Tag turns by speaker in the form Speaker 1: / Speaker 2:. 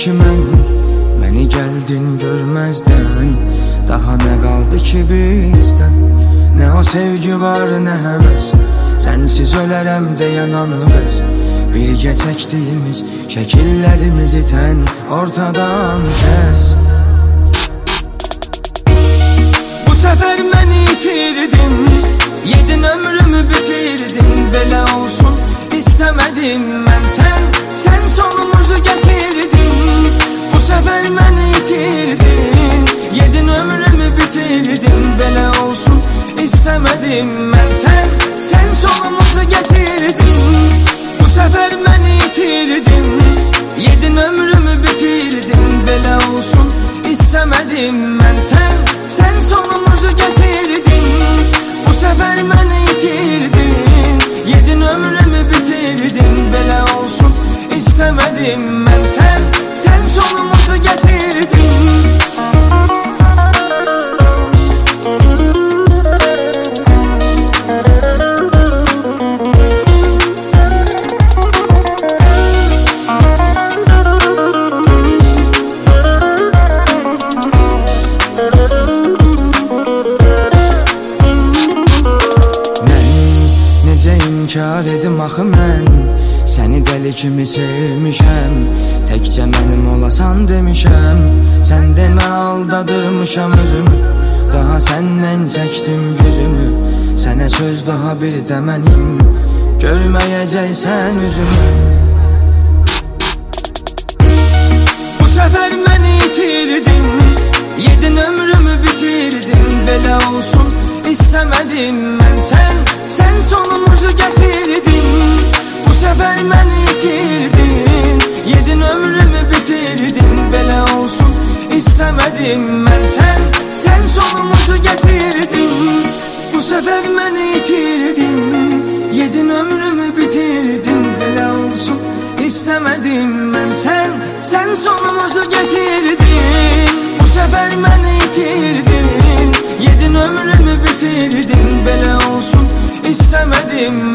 Speaker 1: ki məni gəldin görməzdən. Daha nə qaldı ki bizdən? Nə o sevgi var, nə həvəs, sənsiz ölərəm deyən anı bəs. Birgə çəkdiyimiz şəkillərimizi tən ortadan kəs. Bu səfər məni itirdim, yedin ömrümü bitirdim. Belə olsun istəmədim mən, sən sonumuzu gətirdin. Bu səfər məni itirdin, yedin ömrümü bitirdim. Belə olsun istəmədim mən, sən sonumuzu gətirdin. Bu səfər məni itirdin, yedin ömrümü bitirdim. Belə olsun istəmədim mən, sən sonumuzu gətirdin. Bu səfər məni itirdin, yedin ömrümü bitirdim. Belə olsun istəmədim mən, sən sonumuzu gətirdin. İnkar edim axı mən, səni dəli kimi sevmişəm. Təkcə mənim olasan demişəm, sən demə aldadırmışam özümü. Daha səndən çəkdim gözümü, sənə söz daha bir demənim, görməyəcəksən üzümü. Bu səfər məni itirdin, yedin ömrümü bitirdim. Belə olsun istəmədim mən, sən sonumuzu gətirdin. Bu səfər məni itirdin, yedin ömrümü bitirdim. Belə olsun istəmədim mən, sən sonumuzu gətirdin. Bu səfər məni itirdin, yedin ömrümü bitirdim. Belə olsun istəmədim mən, sən sonumuzu gətirdin. Bu səfər məni itirdin, yedin ömrümü bitirdim. Belə olsun istəmədim